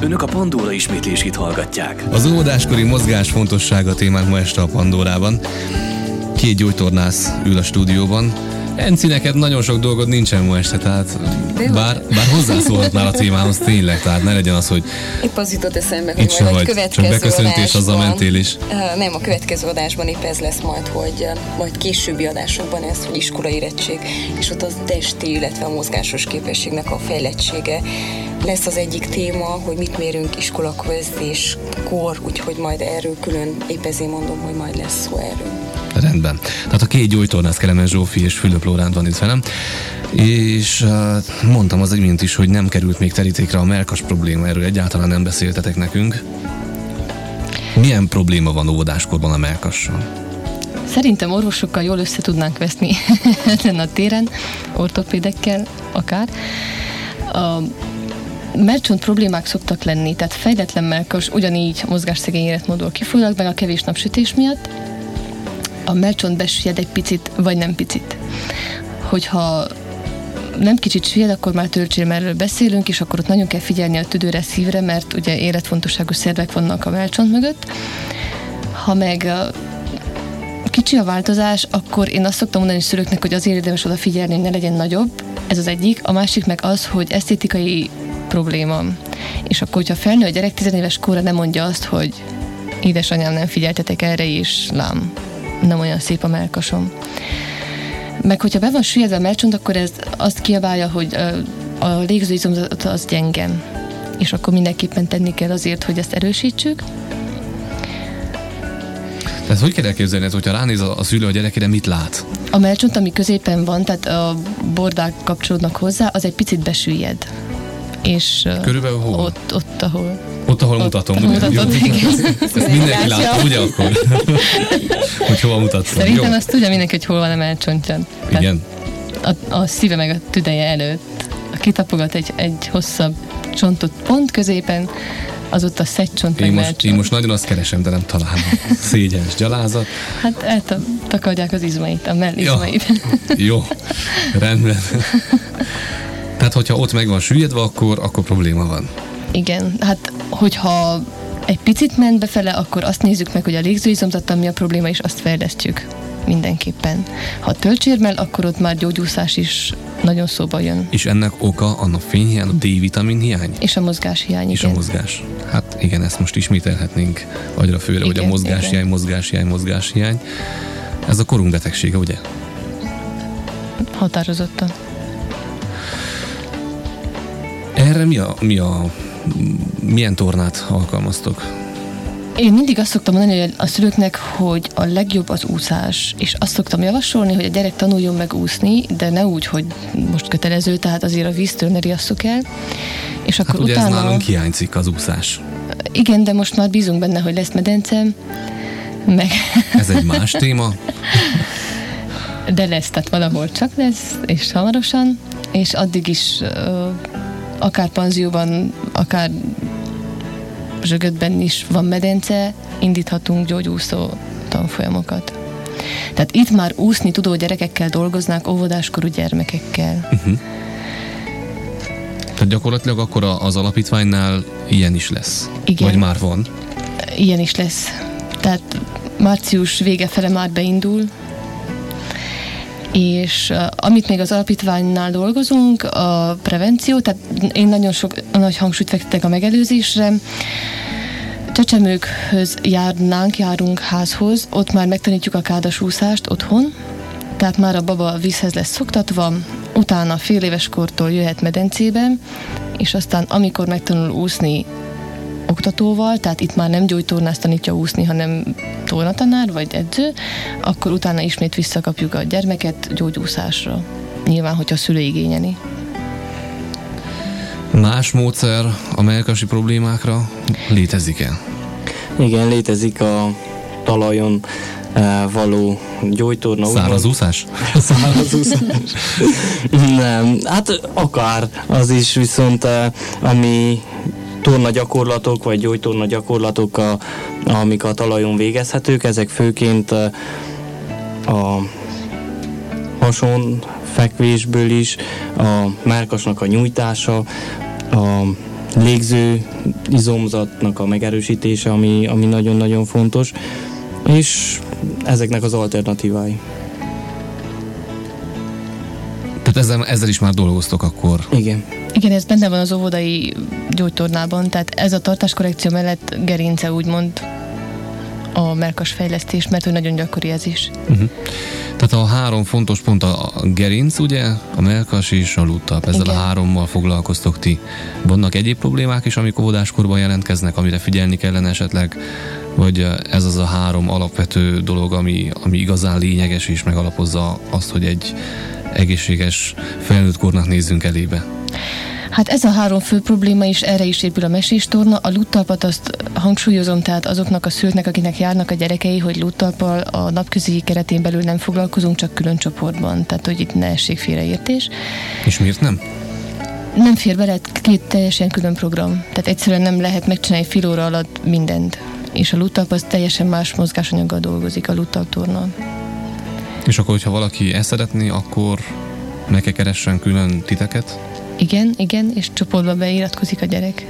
Önök a Pandóra ismétlését hallgatják. Az óvodáskori mozgás fontossága témánk ma este a Pandórában. Két gyógytornász ül a stúdióban. Enci, neked nagyon sok dolgod nincsen ma este, tehát bár hozzászólhatnál a témához tényleg, tehát ne legyen az, hogy épp az jutott eszembe, hogy majd a következő csak beköszöntés, azzal mentél is. Nem, a következő adásban épp ez lesz majd, hogy majd későbbi adásokban ez, hogy iskolaérettség, és ott az testi, illetve a mozgásos képességnek a fejlettsége lesz az egyik téma, hogy mit mérünk iskolavezetéskor, úgyhogy majd erről külön, épp ezért mondom, hogy majd lesz szó erről. Rendben. Tehát a két gyógytornász, Kelemen Zsófi és Fülöp Lóránt van itt velem, és mondtam az imént is, hogy nem került még terítékre a mellkas probléma, erről egyáltalán nem beszéltetek nekünk. Milyen probléma van óvodáskorban a mellkassal? Szerintem orvosokkal jól össze tudnánk veszni ezen a téren, ortopédekkel akár. A mellcsont problémák szoktak lenni, tehát fejletlen mellkas ugyanígy mozgásszegény életmódból kifolyólag, meg a kevés napsütés miatt a mellcsont besüllyed egy picit, vagy nem picit. Hogyha nem kicsit süllyed, akkor már tölcsérmelről beszélünk, és akkor ott nagyon kell figyelni a tüdőre, szívre, mert ugye életfontosságú szervek vannak a mellcsont mögött. Ha meg kicsi a változás, akkor én azt szoktam mondani szülőknek, hogy azért érdemes odafigyelni, hogy ne legyen nagyobb. Ez az egyik. A másik meg az, hogy esztétikai probléma. És akkor, hogyha felnő a gyerek 10 éves korra, nem mondja azt, hogy édesanyám, nem figyeltetek erre is, lám, nem olyan szép a mellkasom. Meg hogyha be van süllyedve a mellcsont, akkor ez azt kiabálja, hogy a légzőizomzat az gyenge. És akkor mindenképpen tenni kell azért, hogy ezt erősítsük. Tehát hogy kell elképzelni, hogyha ránéz a szülő a gyerekére, mit lát? A mellcsont, ami középen van, tehát a bordák kapcsolódnak hozzá, az egy picit besüllyed. És körülbelül hol? Ott, ahol. Ott, ahol mutatom. Ezt mindenki látta, ugye akkor? Hogy hova mutatsz? Szerintem azt tudja mindenki, hogy hol van a mellcsontja. Igen. A szíve meg a tüdeje előtt. Kitapogat egy hosszabb csontot pont középen, az ott a szegycsont meg mellcsont. Én most nagyon azt keresem, de nem találom. Szégyens gyalázat. Hát eltakadják az izmait, a mellizmait. Jó, rendben. Tehát, hogyha ott meg van süllyedve, akkor probléma van. Igen, hát hogyha egy picit ment befele, akkor azt nézzük meg, hogy a légzőizomzattal mi a probléma, és azt fejlesztjük mindenképpen. Ha tölcsérmel, akkor ott már gyógyúszás is nagyon szóba jön. És ennek oka a fényhiány, a D-vitamin hiány? És a mozgáshiány, igen. És a mozgás. Hát igen, ezt most ismételhetnénk agyra főre, igen, hogy a mozgáshiány. Ez a korunk betegsége, ugye? Határozottan. Erre milyen tornát alkalmaztok? Én mindig azt szoktam mondani, hogy a szülőknek, hogy a legjobb az úszás, és azt szoktam javasolni, hogy a gyerek tanuljon meg úszni, de ne úgy, hogy most kötelező, tehát azért a víztől ne riasszuk el. És akkor hát ugye utána... ez nálunk hiányzik az úszás. Igen, de most már bízunk benne, hogy lesz medence, meg... Ez egy más téma? De lesz, tehát valahol csak lesz, és hamarosan, és addig is akár panzióban, akár Zsögötben is van medence, indíthatunk gyógyúszó tanfolyamokat. Tehát itt már úszni tudó gyerekekkel dolgoznák, óvodáskorú gyermekekkel. Tehát gyakorlatilag akkor az alapítványnál ilyen is lesz? Igen. Vagy már van? Ilyen is lesz. Tehát március vége fele már beindul, és amit még az alapítványnál dolgozunk, a prevenció, tehát én nagyon nagy hangsúlyt fektetek a megelőzésre. Csecsemőkhöz járunk házhoz, ott már megtanítjuk a kádasúszást otthon, tehát már a baba vízhez lesz szoktatva, utána fél éves kortól jöhet medencébe, és aztán amikor megtanul úszni oktatóval, tehát itt már nem gyógytornász tanítja úszni, hanem tornatanár vagy edző, akkor utána ismét visszakapjuk a gyermeket gyógyúszásra. Nyilván, hogyha a szülő igényeli. Más módszer a mellkasi problémákra létezik-e? Igen, létezik a talajon való gyógytorna. Szárazúszás? Szárazúszás. Nem, hát akár az is, viszont ami tornagyakorlatok, vagy gyógytorna gyakorlatok, amik a talajon végezhetők, ezek főként a hason fekvésből is, a mellkasnak a nyújtása, a légző izomzatnak a megerősítése, ami nagyon-nagyon fontos, és ezeknek az alternatívái. Tehát ezzel is már dolgoztok akkor? Igen. Igen, ez benne van az óvodai gyógytornában, tehát ez a tartáskorrekció mellett gerince úgymond a mellkas fejlesztés, mert hogy nagyon gyakori ez is. Tehát a 3 fontos pont a gerinc, ugye, a mellkas és a lúttalp. Ezzel Igen. a 3-mal foglalkoztok ti. Vannak egyéb problémák is, amik óvodáskorban jelentkeznek, amire figyelni kellene esetleg? Vagy ez az a 3 alapvető dolog, ami igazán lényeges és megalapozza azt, hogy egy egészséges felnőttkornak nézzünk elébe? Hát ez a 3 fő probléma is, erre is épül a meséstorna. A lúttalpat azt hangsúlyozom, tehát azoknak a szülőknek, akiknek járnak a gyerekei, hogy lúttalppal a napközi keretén belül nem foglalkozunk, csak külön csoportban. Tehát, hogy itt ne essék félreértés. És miért nem? Nem fér bele 2 teljesen külön program. Tehát egyszerűen nem lehet megcsinálni fél óra alatt mindent. És a lúttalp az teljesen más mozgásanyaggal dolgozik, a lúttalptorna. És akkor, hogyha valaki ezt szeretné, akkor meg kell keressen külön titeket? Igen, és csoportba beiratkozik a gyerek.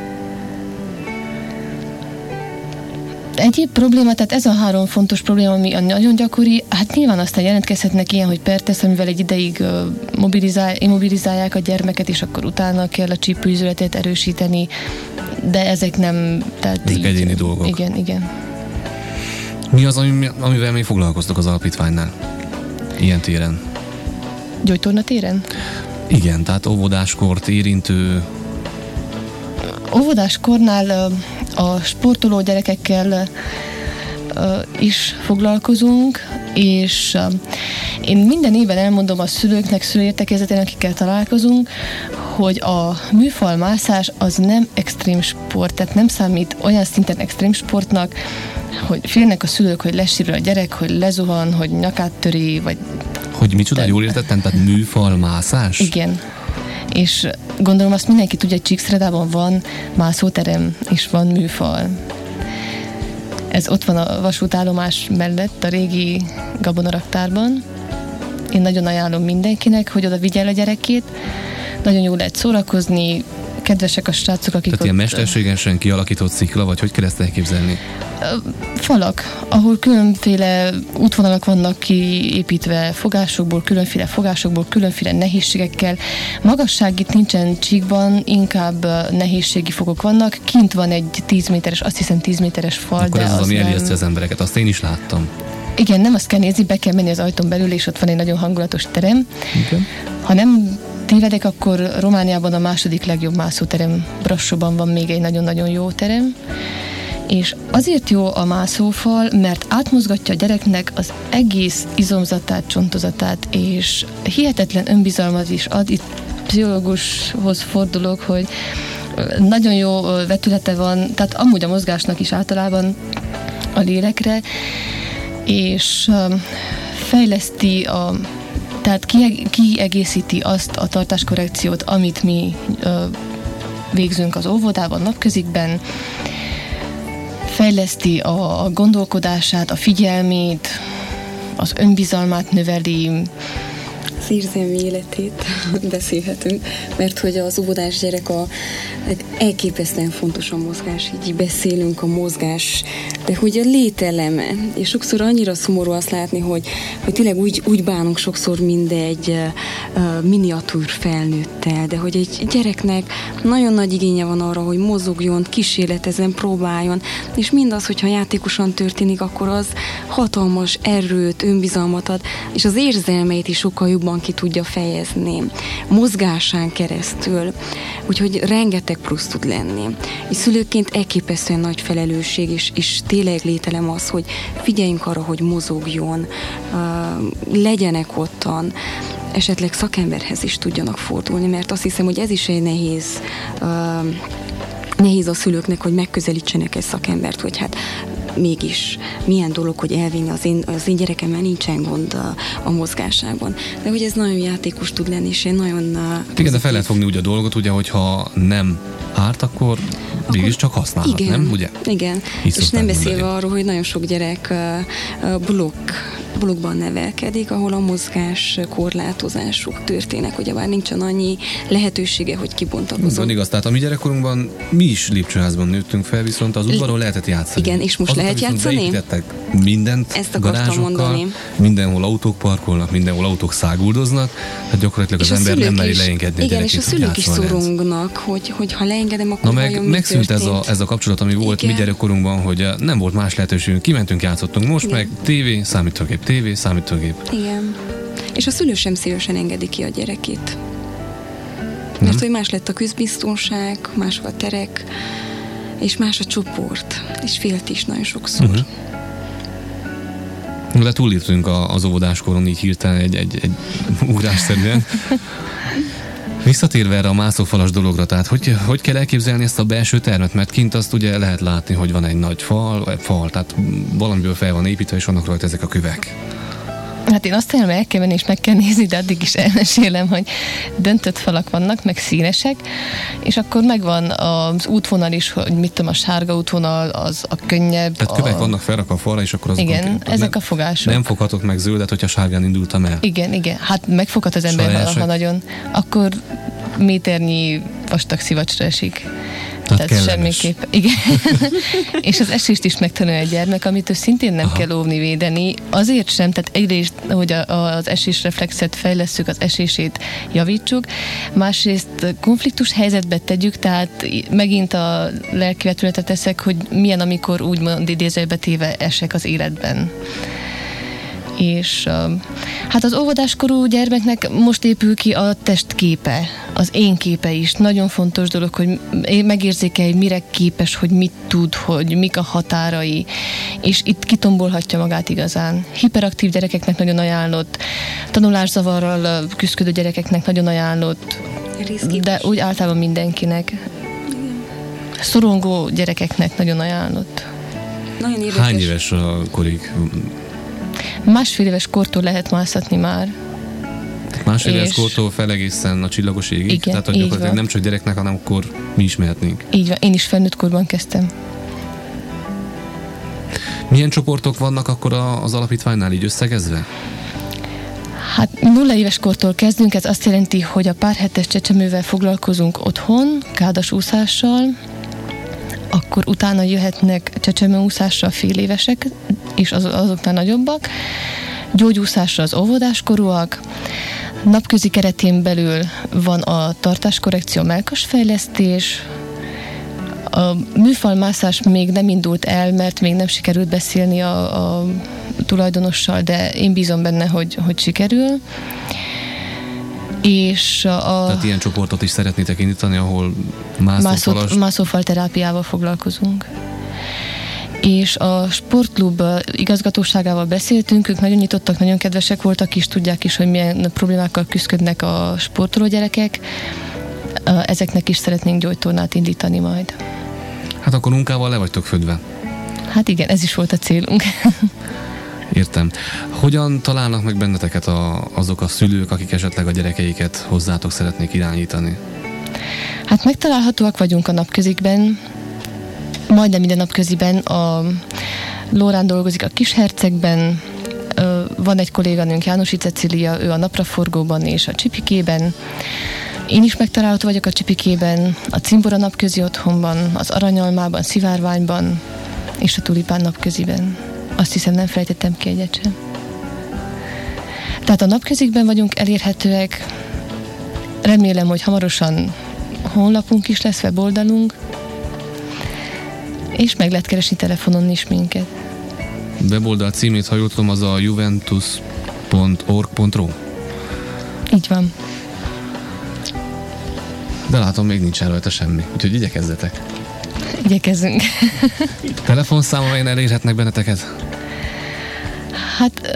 Egyéb probléma, tehát ez a 3 fontos probléma, ami nagyon gyakori, hát nyilván aztán jelentkezhetnek ilyen, hogy pertesz, amivel egy ideig immobilizálják a gyermeket, és akkor utána kell a csípőizületet erősíteni, de ezek nem... Tehát ezek egyéni dolgok. Igen. Mi az, amivel még foglalkoztok az alapítványnál? Ilyen téren? Gyógytorna téren? Igen, tehát óvodáskort érintő... Óvodáskornál a sportoló gyerekekkel is foglalkozunk, és én minden évben elmondom a szülőknek, szülőértekezleten, akikkel találkozunk, hogy a műfalmászás az nem extrém sport, tehát nem számít olyan szinten extrém sportnak, hogy félnek a szülők, hogy lesírul a gyerek, hogy lezuhan, hogy nyakát töri, vagy... Hogy micsoda, jól értettem? Tehát műfalmászás? Igen. És gondolom azt mindenki tudja, hogy Csíkszeredában van mászóterem, és van műfal. Ez ott van a vasútállomás mellett, a régi gabonaraktárban. Én nagyon ajánlom mindenkinek, hogy oda vigye el a gyerekét. Nagyon jól lehet szórakozni, kedvesek a srácok, akik tehát ott... ilyen mesterségesen kialakított szikla, vagy hogy kell ezt elképzelni? Falak, ahol különféle útvonalak vannak kiépítve fogásokból, különféle nehézségekkel. Magasság itt nincsen Csíkban, inkább nehézségi fokok vannak. Kint van egy 10 méteres, azt hiszem 10 méteres fal, akkor de ez az, ami nem... elijesztő az embereket, azt én is láttam. Igen, nem azt kell nézni, be kell menni az ajtón belül, és ott van egy nagyon hangulatos terem. Igen. Ha nem tévedek, akkor Romániában a második legjobb mászóterem, Brassóban van még egy nagyon-nagyon jó terem. És azért jó a mászófal, mert átmozgatja a gyereknek az egész izomzatát, csontozatát, és hihetetlen önbizalmat is ad. Itt pszichológushoz fordulok, hogy nagyon jó vetülete van, tehát amúgy a mozgásnak is általában a lélekre, és fejleszti tehát kiegészíti azt a tartáskorrekciót, amit mi végzünk az óvodában, napközikben, fejleszti a gondolkodását, a figyelmét, az önbizalmát növeli. Az érzelmi életét beszélhetünk, mert hogy az óvodás gyerek elképesztően fontos a mozgás, így beszélünk a mozgás, de hogy a lételeme, és sokszor annyira szomorú azt látni, hogy tényleg úgy bánunk sokszor mindegy miniatúr felnőttel, de hogy egy gyereknek nagyon nagy igénye van arra, hogy mozogjon, kísérletezzen, próbáljon, és mindaz, hogyha játékosan történik, akkor az hatalmas erőt, önbizalmat ad, és az érzelmeit is sokkal jobban ki tudja fejezni, mozgásán keresztül, úgyhogy rengeteg plusz tud lenni. És szülőként elképesztően nagy felelősség, és tényleg lételem az, hogy figyeljünk arra, hogy mozogjon, legyenek ottan, esetleg szakemberhez is tudjanak fordulni, mert azt hiszem, hogy ez is egy nehéz a szülőknek, hogy megközelítsenek egy szakembert, hogy hát mégis milyen dolog, hogy elvinni az én gyerekemmel nincsen gond a mozgásában. De hogy ez nagyon játékos tud lenni, és nagyon... Igen, de fel lehet fogni úgy a dolgot, ugye, hogyha nem árt, akkor mégis csak használhat, igen, nem? Ugye? Igen, és nem beszélve arról, hogy nagyon sok gyerek blokk blokkban nevelkedik, ahol a mozgás korlátozások történnek, ugyebár nincsen annyi lehetősége, hogy kibontakozunk. Van igaz, tehát a mi gyerekkorunkban mi is lépcsőházban nőttünk fel, viszont az udvaron lehetett játszani. Igen, és most lehet játszani? Beépítettek mindent, ezt akartam mondani. Mindenhol autók parkolnak, mindenhol autók száguldoznak, hát gyakorlatilag az ember nem meri leengedni a gyerekét. Igen, és a szülők is szorongnak, hogy ha leengedem, akkor megszűnt ez a kapcsolat, ami volt mi gyerekkorunkban, hogy nem volt más lehetőségünk, kimentünk, játszottunk, most igen. Meg tévé, számítógép. Igen. És a szülő sem szívesen engedi ki a gyerekét. Mert hogy más lett a közbiztonság, mások a terek, és más a csoport, és félt is nagyon sokszor. De túlléptünk az óvodáskoron így hirtelen egy ugrásszerűen. Visszatérve erre a mászófalas dologra, tehát hogy kell elképzelni ezt a belső termet? Mert kint azt ugye lehet látni, hogy van egy nagy fal, tehát valamiből fel van építve, és vannak rajta ezek a kövek. Hát én azt el kell menni, és meg kell nézni, de addig is elmesélem, hogy döntött falak vannak, meg színesek, és akkor megvan az útvonal is, hogy mit tudom, a sárga útvonal, az a könnyebb. Tehát kövek vannak felrakva a falra, és akkor azok. Igen, ezek a fogások. Nem foghatok meg zöldet, hogyha sárgán indultam el. Igen. Hát megfoghat az ember, ha nagyon. Akkor méternyi vastag szivacsra esik. Tehát semmiképp. Igen. És az esést is megtanulja a gyermek, amitől szintén nem kell óvni, védeni. Azért sem, tehát egyrészt, hogy az esésreflexet fejlesszük, az esését javítsuk, másrészt konfliktus helyzetbe tegyük, tehát megint a lelkivetületet teszek, hogy milyen, amikor úgymond idézőjelbe téve esek az életben. És hát az óvodáskorú gyermeknek most épül ki a testképe, az én képe is. Nagyon fontos dolog, hogy megérzékelj, mire képes, hogy mit tud, hogy mik a határai, és itt kitombolhatja magát igazán. Hiperaktív gyerekeknek nagyon ajánlott, tanulászavarral küzdő gyerekeknek nagyon ajánlott, de úgy általában mindenkinek. Szorongó gyerekeknek nagyon ajánlott. Nagyon érdekes. Hány éves a korig? Másfél éves kortól lehet mászatni már. Másfél éves kortól fel egészen a csillagos égig? Igen, tehát gyakorlatilag nem csak gyereknek, hanem akkor mi is mehetnénk. Így van, én is felnőtt korban kezdtem. Milyen csoportok vannak akkor az alapítványnál így összegezve? Hát 0 éves kortól kezdünk, ez azt jelenti, hogy a pár hetes csecsemővel foglalkozunk otthon, kádasúszással, akkor utána jöhetnek csecsemőúszásra fél évesek, és azoknál nagyobbak, gyógyúszásra az óvodáskorúak, napközi keretén belül van a tartáskorrekció, mellkasfejlesztés, a műfalmászás még nem indult el, mert még nem sikerült beszélni a tulajdonossal, de én bízom benne, hogy sikerül. És tehát ilyen csoportot is szeretnétek indítani, ahol mászófalterápiával foglalkozunk. És a sportklub igazgatóságával beszéltünk, ők nagyon nyitottak, nagyon kedvesek voltak, és tudják is, hogy milyen problémákkal küzdködnek a sportoló gyerekek. Ezeknek is szeretnénk gyógytornát indítani majd. Hát akkor munkával le vagytok födve. Hát igen, ez is volt a célunk. Értem. Hogyan találnak meg benneteket azok a szülők, akik esetleg a gyerekeiket hozzátok szeretnék irányítani? Hát megtalálhatóak vagyunk a napközikben, majdnem minden napköziben. A Lórán dolgozik a Kishercegben, van egy kolléganőnk, Jánosi Cecília, ő a Napraforgóban és a Csipikében. Én is megtalálható vagyok a Csipikében, a Cimbora napközi otthonban, az Aranyalmában, Szivárványban és a Tulipán napköziben. Azt hiszem, nem felejtettem ki egyet sem. Tehát a napközikben vagyunk elérhetőek. Remélem, hogy hamarosan honlapunk is lesz, weboldalunk, és meg lehet keresni telefonon is minket. Weboldal címét, ha jól tudom, az a juventus.org.ru? Így van. De látom, még nincs rajta semmi, úgyhogy igyekezzetek. Igyekezzünk. Telefonszám, amelyen elérhetnek benneteket? Hát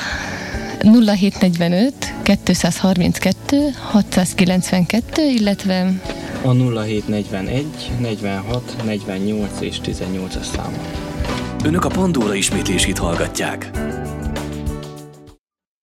0745 232 692, illetve a 0741 46 48 és 18-as száma. Önök a Pandóra ismétlését hallgatják.